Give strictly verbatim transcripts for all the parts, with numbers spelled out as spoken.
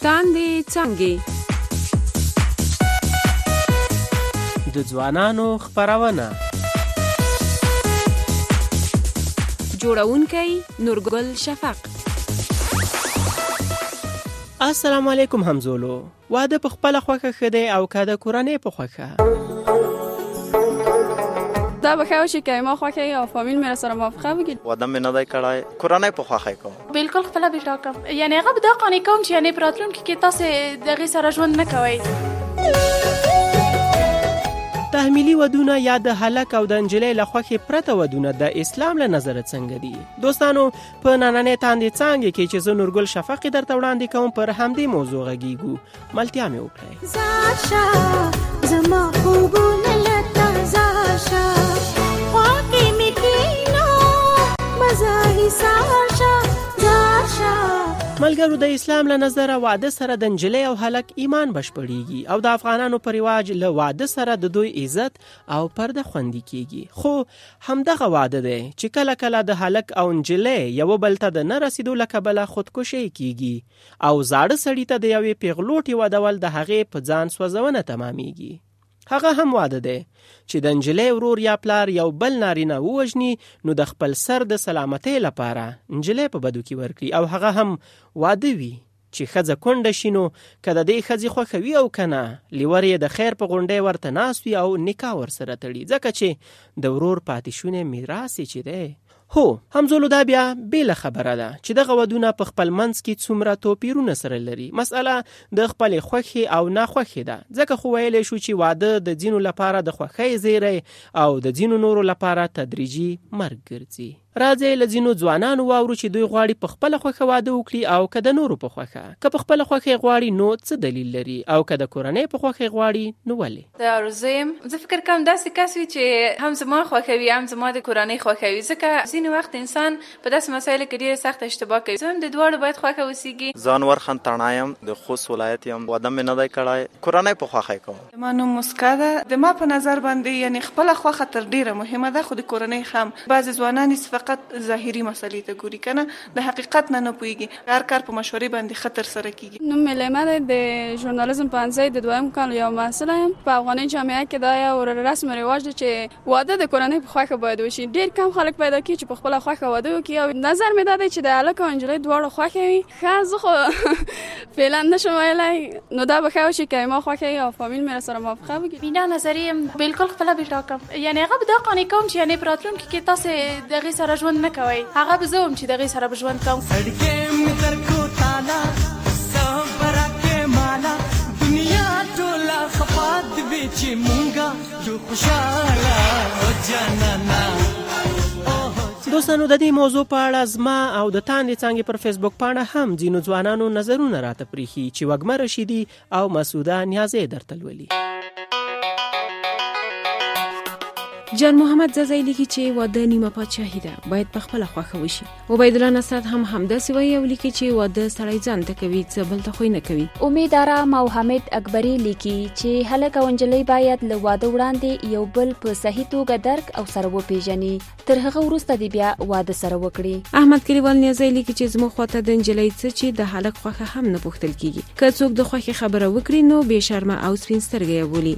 تاندې څانګې د ځوانانو خپرونه جوړونکی نورګل شفق. السلام علیکم همزولو. واده په خپل خوخه خده او کده کورنۍ په خوخه دا به خو شي که ما خوخه او فامیل مې سره موافقه وکړي. واده مې نه دی کړای، کورنۍ په خوخه کوم. بالکل خپل به ټاکم. یعنی هغه به دا قانې کوم چې یعنی پراتلون کې تاسو دغه سره ژوند نه کوئ. تحمیلی ودونه یا د هلک او د انجلۍ له خوښې پرته ودونه د اسلام له نظره څنګه دي؟ دوستانو، په نننۍ تاندې څانګې کې چې زه نورګل شفق درته وړاندې کوم پر همدې موضوع غږیږو. ملتیا مې وکړئ. زاشا زما خوبونه لتا زاشا واقع می کینو مزاحي ساشا زاشا. ملګرو، د اسلام له نظره واده سره د انجلۍ او هلک ایمان بشپړیږي او د افغانانو په رواج له واده سره د دوی عزت او پرده خوندي کیږي. خو همدغه واده دی چې کله کله د هلک او انجلۍ یو بل ته د نه رسیدو له کبله خودکشي کیږي او زاړه سړي ته د یوې پیغلوټې ودول د هغې په ځان سوځونه تمامیږي. هغه هم واده دی چې د انجلۍ ورور یا پلار یو بل نارینه ووژني نو د خپل سر د سلامتۍ لپاره انجلۍ په بدو کې ورکړي، او هغه هم واده وي چې ښځه کونډه شي نو که د دې ښځې خوښوي او که نه، لیور یې د خیر په غونډۍ ورته ناست وي او نکاح ورسره تړي، ځکه چې د ورور پاتې شونی میراث یې چې دی. هو همزولو، دا بیا بیله خبره ده چې دغه ودونه په خپل منځ کې څومره توپیرونه سره لري. مسئله د خپلې خوښې او ناخوښې ده، ځکه خو ویلی شو چې واده د ځینو لپاره د خوښۍ زیری او د ځینو نورو لپاره تدریجي مرګ ګرځي. راځئ له ځینو ځوانانو واورو چې دوی غواړي په خپله خوښه واده وکړي او که د نورو په خوښه. که په خپله خوښه غواړي نو څه دلیل لري، او که د کورنۍ په خوښه غواړي نو ولې؟ دا روزیم زه فکر کوم داسې کس وي چې هم زما خوښوي هم زما د کورنۍ خوښوي، ځکه ځینې وخت انسان په داسې مسایلو کې ډېره سخت اشتباه کوي. زه هم د دواړو باید خوښه اوسېږي. ځان ورخن تڼا یم، د خوست ولایت یم، واده مې نه دی کړی، کورنۍ په خوښه کوم. زما نوم مسکا ده. د ما په نظر باندې یعنی خپله خوښه تر ډېره مهمه ده، خو د کورنۍ هم. بعضې ځوانان فقط ظاهري مسلې ته ګوري، کنه د حقیقت نه نه پوهیږي. هر کار په مشورې باندې خطر سره کیږي. نوم مې لیما ده، د ژورنالیزم پوهنځي د دویم کال یو محصله یم. په افغاني جامعه کې دا یو رسم رواج دی چې واده د کورنۍ په خوښه باید وشي. ډېر کم خلک پیدا کیږي چې په خپله خوښه واده وکړي، او نظر مې دا دی چې د هلک او نجلۍ دواړو خوښه وي. ښه زه خو فعلا نشم ویلی، نو دا به ښه وشي که ما خوښه وي او فامیل مې سره موافقه وکړي. مینا نظري یم، بالکل خپله به ټاکم. یعنی هغه به دا قانې کوم چې یعنی پراتلونکي کې تاسو دغې سره ژوند نه کوئ. هغه به زه هم چې دغې سره به ژوند کوم. سړکې مې تر کوتاله صبره کې ماله دنیا ټوله خفا دوي چې مونږه یو خوشحاله او جانانه. دوستانو، د دې موضوع په اړه زما او د تاندې څانګې پر فیسبوک پاڼه هم ځینو ځوانانو نظرونه راته پریښي چې وږمه رشیدي او مسعوده نیازی درته لولي. جان محمد زازی لیکي چې واده نیمه پاچاهي ده، باید په خپله خوښه وشي. عبیدالله نصرت هم همداسې وایي او لیکي چې واده سړی ځان ته کوي، څه بل ته خو نه کوي. امید آرام او حمید اکبری لیکي چې هلک او نجلۍ باید له واده وړاندې یو بل په صحیح توګه درک او سره وپیژني، تر هغه وروسته دې بیا واده سره وکړي. احمد کلیوال نیازی لیکي چې زموږ خواته د نجلۍ څه چې د هلک خوښه هم نه پوښتل کیږي. که څوک د خوښې خبره وکړي نو بې شرمه او سپین سترګې یې بولي.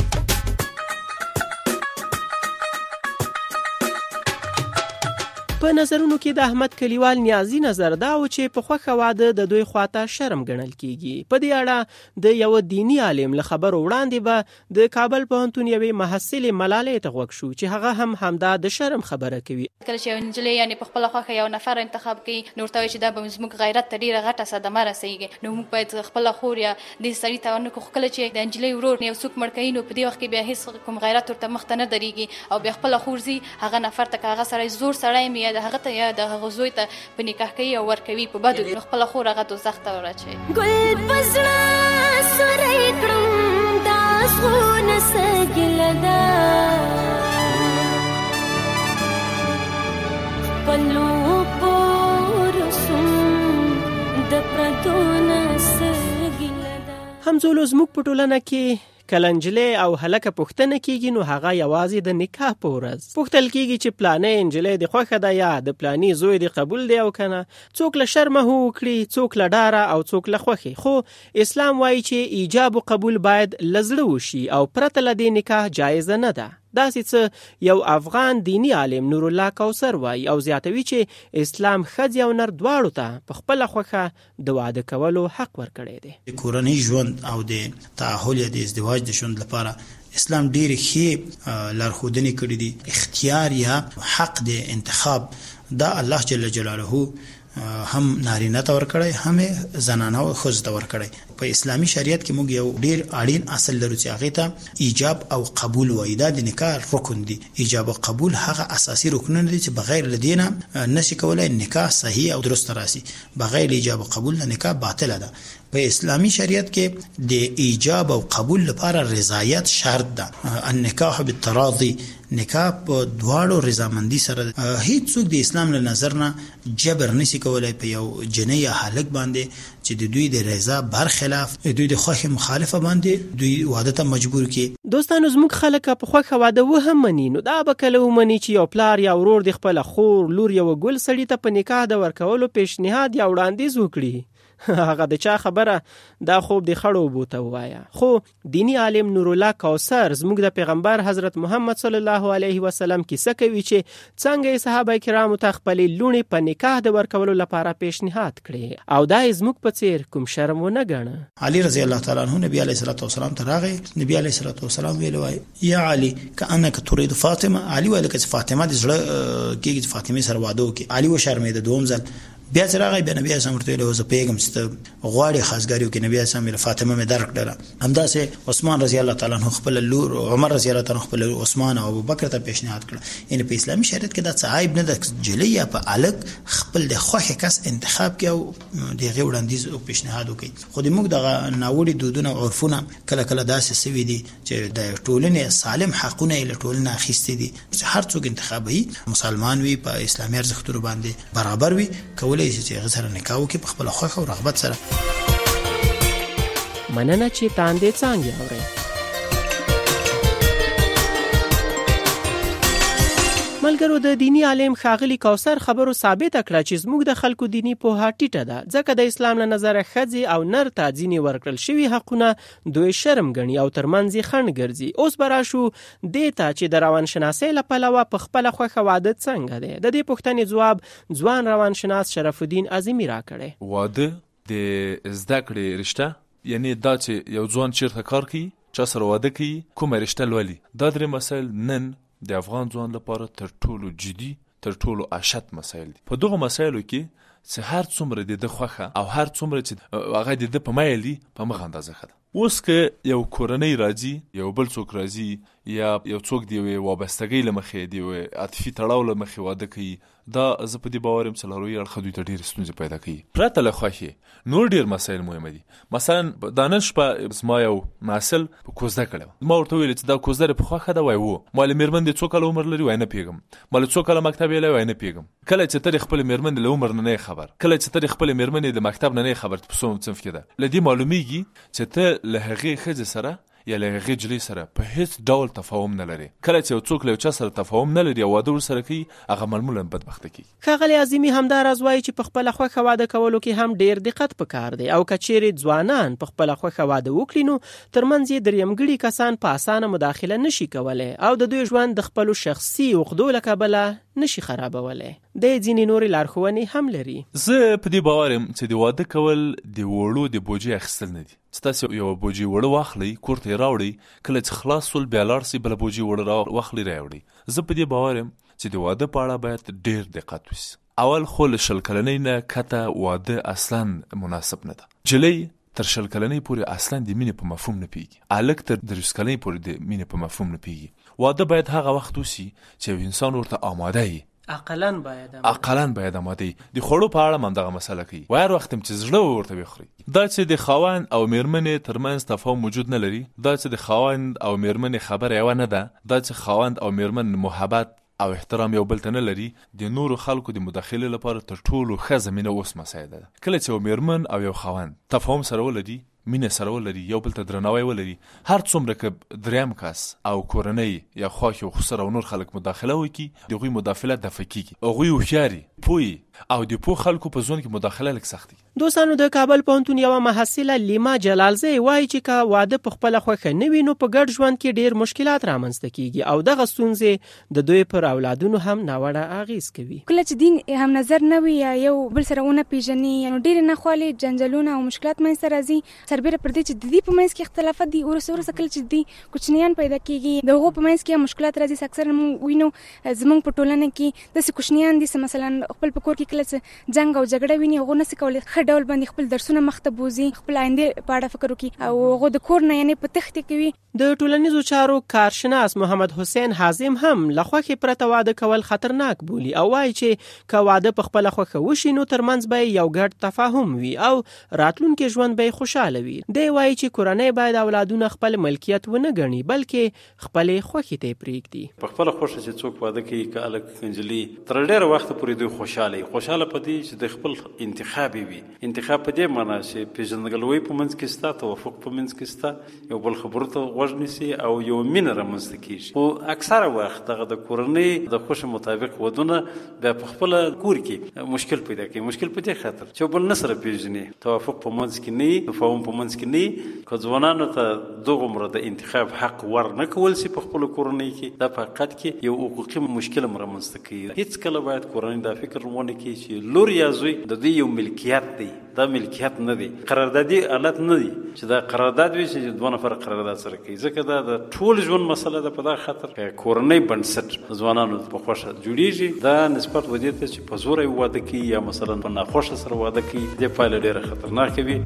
په نظرونو کې د احمد کلیوال نیازی نظر دا و چې په خوښه واده د دوی خواته شرم ګڼل کیږي. په دې اړه د یو دینی عالم له خبرو وړاندې به د کابل پوهنتون یوې محصلې ملالۍ ته غوږ شو چې هغه هم همدا د شرم خبره کوي. کله چې نجلۍ یعنی په خپله خوښه یو نفر انتخاب کوي نو ورته وایي چې دا به زموږ غیرت ته ډېره غټه صدمه رسېږي، نو موږ باید خپله خور یا دې سړي ته ورنکړو. خو کله چې د نجلۍ ورور یو څوک مړ کوي نو په دې وخت کې بیا هېڅ کوم غیرت ورته مخ ته نه درېږي او بیا خپله خور ځي هغه نفر ته، که هغه سړی زور سړی مې د هغه ته یا د هغه زوی ته په نکاح کوي او ورکوي په بدو، نو خپله خور هغه دوزخ ته وراچوي. ګل په زړه سوری کړم دا زړونه څه ګیله ده، خپلو پورو سوم د پردو نه څه ګیله ده. همزولو، زموږ په ټولنه کې کله نجلۍ او هلکه پوښتنه کیږي نو هغه یوازې د نکاح په ورځ پوښتل کیږي چې پلانې نجلۍ د خوښه ده یا د پلاني زوی د قبول دی او کنه. څوک له شرمه وکړي، څوک له ډاره او څوک له خوښې. خو اسلام وایي چې ایجاب او قبول باید له زړه وشي او پرته له دې نکاح جایزه نه ده. داسې څه یو افغان دینی عالم نور الله کوثر وایي او زیاتوي چې اسلام ښځې او نر دواړو ته په خپله خوښه د واده کولو حق ورکړی دی. د کورنۍ ژوند او د تعهل یا د ازدواج د ژوند لپاره اسلام ډېرې ښې لارښودنې کړي دي. اختیار یا حق د انتخاب دا الله جل جلاله هم نارینه ته ورکړی، هم زنانه او ښځو ته ورکړی. په اسلامي شریعت کې موږ یو ډیر اړین اصل لرو چې هغه ته ایجاب او قبول وایي. دا د نکاح رکن دي. ایجاب او قبول هغه اساسي رکنونه دي چې بغیر له دینه نشي کولای نکاح صحیح او درست راسي. بغیر ایجاب او قبول نه نکاح باطل ده. په اسلامي شریعت کې د ایجاب او قبول لپاره رضایت شرط ده. النکاح بالتراضي، نکاح په دواړو رضامندي سره. هیڅ څوک د اسلام له نظر نه جبر نشي کولای په یو جنۍ یا هلک باندې چې د دوی د رضا برخلاف دوی د خوښ مخالفه باندې دوی واده ته مجبور کړي. دوستانو زموږ خلک په خوښه واده و هم مني، نو دا به کله ومني چې یو پلار یا ورور د خپل خور لور یو ګل سړی ته په نکاح د ورکولو پیشنهاد یا وړاندیز وکړي. هغه د چا خبره دا خوب د خړو بوته وایا. خو دینی عالم نور الله کوثر زموږ د پیغمبر حضرت محمد صلی الله علیه وسلم کیسه کوي چې څنګه صحابه کرامو ته خپل لونی په نکاح د ورکولو لپاره پیشنهاد کړي او دا زموږ په څیر کوم شرم و نه ګڼه. علي رضی الله تعالی عنہ نبی علیه الصلاه والسلام ته راغی. نبی علیه الصلاه والسلام ویل وای یا علي کانک تريد فاطمه. علي ویل چې فاطمه د زړه کېږي، فاطمه سره واده وکړي. علي و شرمېده. دوم ځل بیا چې راغی بیا نبی اسلام ورته ویل زه پیغام چې غواړي خاصګاریو کې نبی اسلام ویل فاطمه مې درک کړه. همداسې عثمان رضی الله تعالی عنہ خپل لور، عمر رضی الله تعالی خپل عثمان او ابوبکر ته پیشنهاد کړ. یعنی په اسلامي شریعت کې دا څه عیب نه ده جلی یا په الګ خپل د خوښ کس انتخاب کې او دغه وړاندیز او پیشنهاد وکړي. خو د موږ د ناوړي دودونه او عرفونه کله کله داسې سوي دي چې د ټولنې سالم حقونه له ټولنې اخیستي دي. هر څوک انتخابي مسلمان وي، په اسلامي ارزښتونو باندې برابر وي، کولای شي چې هغه سره نکاح وکړي په خپل خوښه او رغبت سره. مننه چې تاندې څنګه اورئ. ملګرو د دینی عالم ښاغلي کوثر خبرو ثابت کړه چې زموږ د خلکو دینی پوهه ټیټه ده، ځکه د اسلام له نظره ښځې او نر ته ځینې ورکړل شوي حقونه دوی شرم ګڼي او ترمنځ یې خنډ ګرځي. اوس به راشو دې ته چې د روانشناسۍ له پلوه په خپله خوښه واده څنګه دی. د دې پوښتنې ځواب ځوان روانشناس شرف الدین عظیمي راکړی. واده د زده کړې رشته، یعنی دا چې یو ځوان چیرته کار کوي، چا سره واده کوي، کومه رشته لولي. دا درې مسایل نن د افغان ځوان لپاره تر ټولو جدي، تر ټولو اشد مسایل دي. په دغه مسایلو کې چې هر څومره د ده خوښه او هر څومره چې هغه د ده په میل دي په مغه اندازه ښه ده. اوس که یو کورنۍ راځي، یو بل څوک راځي، یا یو څوک د یوې وابستګۍ له مخې د یوې عاطفي تړاو له مخې واده کوي، دا زه په دې باور یم چې لاروي اړخه دوی ته ډېرې ستونزې پیدا کوي. پرته له خوښې نور ډېر مسایل مهمه دي. مثلا دا نن شپه زما یو محصل په کوزده کړی، ما ورته ویل چې دا کوزده په خوښه ده؟ وایي و. ما له مېرمن دې څو کاله عمر لري؟ وایي نه پوهېږم. ما له څو کاله مکتب یې وایي نه پوهېږم. کله چې ته د خپلې مېرمن له عمر نه نه خبر، کله چې ته د خپلې مېرمنې د مکتب نه نه خبر چې په څوم صنف کې ده، له دې معلومیږي چې ته له هغې ښځې سره یا له هغې جلۍ سره په هیڅ ډول تفاهم نه لري. کله چې یو څوک له یو چا سره تفاهم نه لري او واده ورسره کوي، هغه معمولا بدبخته کیږي. ښاغلي عظیمي همداراز وایي چې په خپله خوښه واده کولو کې هم ډېر دقت پکار دی او که چیرې ځوانان په خپله خوښه واده وکړي نو ترمنځ یې درېیمګړي کسان په اسانه مداخله نشي کولی او د دوی ژوند د خپلو شخصي عقدو له کبله نشي خرابولی. د ځینې نورې لارښوونې هم لري. زه په دې باور یم چې د واده کول د وړو د بوجۍ اخیستل نه دي. چې تاسو یو بوجۍ وړه واخلئ، کور ته یې راوړئ، کله چې خلاص سول بیا لاړ سئ بله بوجۍ وړه واخلئ راوړئ. زه په دې باور یم چې د واده په اړه باید ډېر دقت وشي. اول خو له شل کلنۍ نه کته واده اصلا مناسب نه ده. جلۍ تر شل کلنۍ پورې اصلا د مینې په مفهوم نه پیږي، هلک تر دریس کلنۍ پورې د مینې په مفهوم نه پیږي. واده باید هغه وخت وشي چې یو انسان ورته آماده وي. اقلن باید اقلن باید آماده وي. د خوړو په اړه هم دغه مسله کوي. و هر وخت چې زړه ورته وخوري. دا چې د خاوند او میرمنې ترمنځ تفاهم موجود نه لري، دا چې د خاوند او میرمنې خبره یوه نه ده، دا چې خاوند او میرمن محبت او احترام یو بل ته نه لري، د نورو خلکو د مداخلې لپاره تر ټولو ښه زمینه اوس مسایده ده. کله چې یو میرمن او یو خاوند تفاهم سره ولري، مینه سره ولري، یو بل ته درناوی ولري، هر څومره که دریم کس او کورنۍ یا خواښ او خسر او نور خلک مداخله وکړي د هغوی مداخله دفع کیږي. هغوی هوښیاري پوهي او د پوه خلکو په ژوند کې مداخله لږ سخت دي. دوستانو د کابل پوهنتون یوه محصله لیما جلالزی وایي چې که واده په خپله خوښه نه وي نو په ګډ ژوند کې ډېر مشکلات رامنځته کیږي او دغه ستونزې د دوی پر اولادونو هم ناوړه اغېز کوي. کله چې دین هم نظر نه وي یا یو بل سره ونه پیژني نو ډېرې ناخوالې جنجالونه او مشکلات منځته راځي. سربیره پر دې چې د دې په منځ کې اختلافات دي وروسته وروسته کله چې دې کوچنیان پیدا کیږي د هغو په منځ کې مشکلات راځي. اکثر موږ وینو زموږ په ټولنه کې داسې کوچنیان دي چې مثلا خپل په کور کې کله چې جنګ او جګړه ویني هغه نسي کولی ښه ډول باندې خپل درسونه مخته بوزي، خپل آینده په اړه فکر وکړي او هغه د کور نه یعنې په تخته کوي. د ټولنیزو چارو کارشناس محمد حسین حازم هم له خوښې پرته واده کول خطرناک بولي او وایي چې که واده په خپله خوښه وشي نو ترمنځ به یو ګډ تفاهم وي او راتلونکي ژوند به خوشاله وي. دی وایي چې کورنۍ باید اولادونه خپل ملکیت ونه ګڼي بلکې خپلې خوښې ته یې پرېږدي. په خپله خوښه چې څوک واده کوي که هلک نجلۍ تر ډېره وخته پورې دوی خوشحاله وي. خوشحاله په دې چې د خپل انتخاب وي. انتخاب په دې معنا چې پېژندګلوۍ په منځ کې شته، توافق په منځ کې شته، یو بل خبرو ته غوږ نیسي او یو مینه رامنځته کېږي. خو اکثره وخت دغه د کورنۍ د خوښې مطابق ودونه بیا په خپله کور کې مشکل پیدا کوي. مشکل په دې خاطر چې بل نه سره پېژني، توافق په منځ کې نه وي، تفاهم په منځ کې نه وي. که ځوانانو ته دغومره د انتخاب حق ور نه کول شي په خپلو کورنۍ کې، دا په حقیقت کې یو حقوقي مشکل هم رامنځته کوي. هېڅکله باید کورنۍ دا فکر ونه کړي چې لور یا زوی د دوی یو ملکیت دی. دا ملکیت نه دی، قراردادي حالت نه دی چې دا قرارداد وي چې دوه نفر قرارداد سره کوي. ځکه دا د ټول ژوند مسله ده. په دا خاطر کورنۍ بنسټ ځوانانو په خوښه جوړیږي. دا نسبت ودې ته چې په زوره واده کوي یا مثلا په ناخوښه سره واده کوي، دې پایله ډېره خطرناکه وي.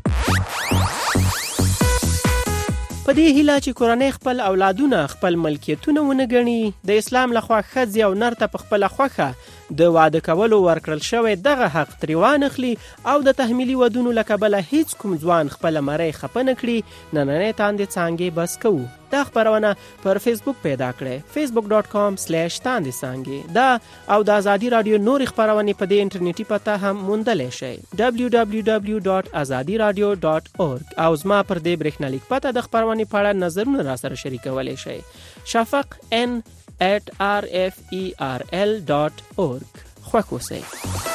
په دې هیله چې کورنۍ خپل اولادونه خپل ملکیتونه ونه ګڼي، د اسلام لخوا ښځې او نر ته په خپله خوښه د واده کولو ورکړل شوی دغه حق ترې وانخلي او د تحمیلي ودونو له کبله هیڅ کوم ځوان خپله مرۍ خفه نه کړي. نننۍ تاندې څانګې بس کوو. دا خپرونه پر فیسبوک پیدا کړئ، فیسبوک ډاټ کام سلیش تاندې څانګې. دا او د ازادي راډیو نورې خپرونې په دې انټرنیټي پته هم موندلی شئ، ډبلیو ډبلیو ډبلیو ډاټ ازادي راډیو ډاټ اورګ. او زما پر دې برېښنالیک پته د خپرونې په اړه نظرونه را سره شریکولی شئ. شفق ان at r f e r l dot org. خوښ اوسئ.